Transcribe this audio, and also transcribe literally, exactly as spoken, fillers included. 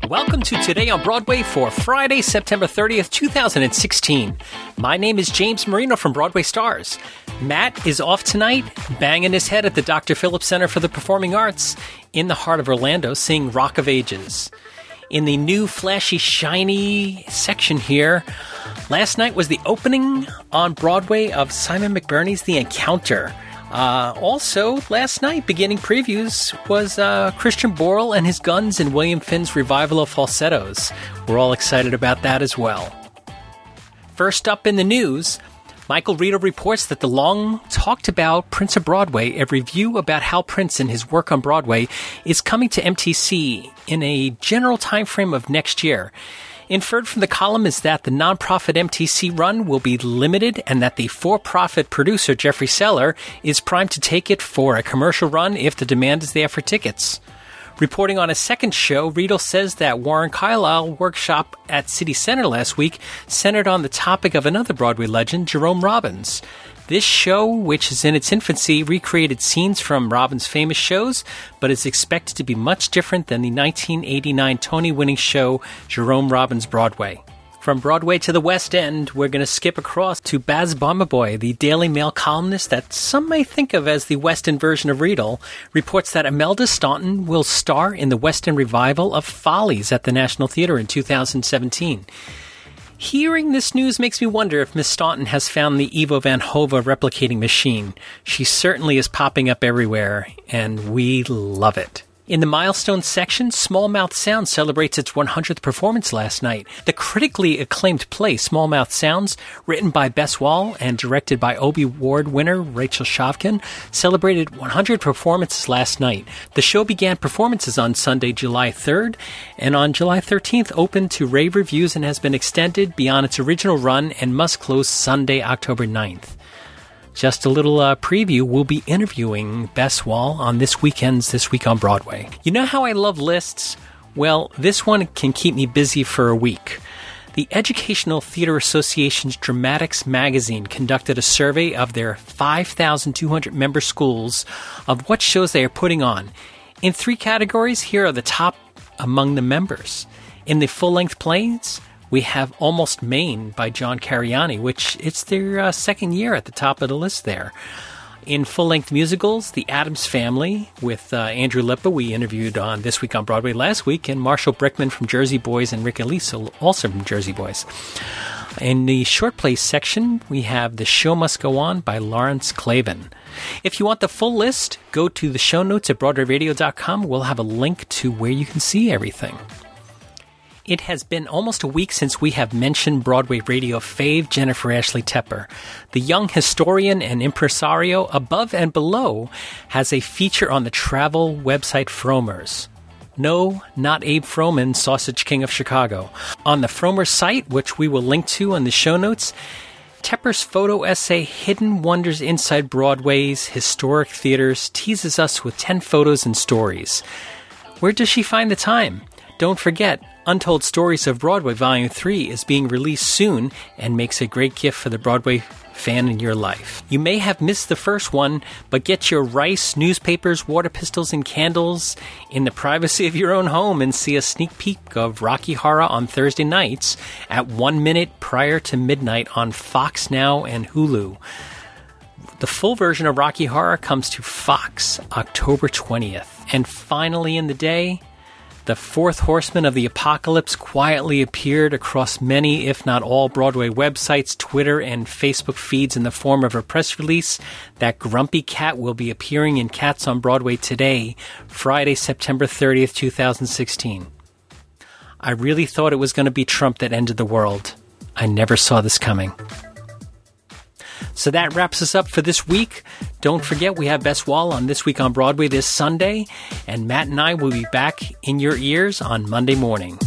Welcome to Today on Broadway for Friday, September thirtieth, twenty sixteen. My name is James Marino from Broadway Stars. Matt is off tonight, banging his head at the Doctor Phillips Center for the Performing Arts in the heart of Orlando, singing Rock of Ages. In the new flashy, shiny section here, last night was the opening on Broadway of Simon McBurney's The Encounter. Uh, also, last night, beginning previews, was uh, Christian Borle and his Guns and William Finn's revival of Falsettos. We're all excited about that as well. First up in the news, Michael Rito reports that the long-talked-about Prince of Broadway, a review about Hal Prince and his work on Broadway, is coming to M T C in a general timeframe of next year. Inferred from the column is that the nonprofit M T C run will be limited and that the for-profit producer, Jeffrey Seller, is primed to take it for a commercial run if the demand is there for tickets. Reporting on a second show, Riedel says that Warren Carlyle workshop at City Center last week centered on the topic of another Broadway legend, Jerome Robbins. This show, which is in its infancy, recreated scenes from Robbins' famous shows, but is expected to be much different than the nineteen eighty-nine Tony-winning show Jerome Robbins Broadway. From Broadway to the West End, we're going to skip across to Baz Bomberboy, the Daily Mail columnist that some may think of as the West End version of Riedel, reports that Imelda Staunton will star in the West End revival of Follies at the National Theatre in two thousand seventeen. Hearing this news makes me wonder if Miss Staunton has found the Ivo Van Hove replicating machine. She certainly is popping up everywhere, and we love it. In the milestone section, Small Mouth Sounds celebrates its one hundredth performance last night. The critically acclaimed play, Small Mouth Sounds, written by Bess Wall and directed by Obie Award winner Rachel Chavkin, celebrated one hundred performances last night. The show began performances on Sunday, July third, and on July thirteenth opened to rave reviews and has been extended beyond its original run and must close Sunday, October ninth. Just a little uh, preview, we'll be interviewing Bess Wall on this weekend's This Week on Broadway. You know how I love lists? Well, this one can keep me busy for a week. The Educational Theater Association's Dramatics magazine conducted a survey of their five thousand two hundred member schools of what shows they are putting on. In three categories, here are the top among the members. In the full-length plays, we have Almost Maine by John Cariani, which it's their uh, second year at the top of the list there. In full-length musicals, The Addams Family with uh, Andrew Lippa, we interviewed on This Week on Broadway last week, and Marshall Brickman from Jersey Boys and Rick Elise, also from Jersey Boys. In the short play section, we have The Show Must Go On by Lawrence Clavin. If you want the full list, go to the show notes at broadway radio dot com. We'll have a link to where you can see everything. It has been almost a week since we have mentioned Broadway radio fave Jennifer Ashley Tepper. The young historian and impresario above and below has a feature on the travel website Frommer's. No, not Abe Froman, Sausage King of Chicago. On the Frommer's site, which we will link to in the show notes, Tepper's photo essay Hidden Wonders Inside Broadway's Historic Theaters teases us with ten photos and stories. Where does she find the time? Don't forget, Untold Stories of Broadway Volume three is being released soon and makes a great gift for the Broadway fan in your life. You may have missed the first one, but get your rice, newspapers, water pistols, and candles in the privacy of your own home and see a sneak peek of Rocky Horror on Thursday nights at one minute prior to midnight on Fox Now and Hulu. The full version of Rocky Horror comes to Fox October twentieth. And finally in the day, the fourth horseman of the apocalypse quietly appeared across many, if not all, Broadway websites, Twitter, and Facebook feeds in the form of a press release. That grumpy cat will be appearing in Cats on Broadway today, Friday, September thirtieth, twenty sixteen. I really thought it was going to be Trump that ended the world. I never saw this coming. So that wraps us up for this week. Don't forget, we have Bess Wall on This Week on Broadway this Sunday, and Matt and I will be back in your ears on Monday morning.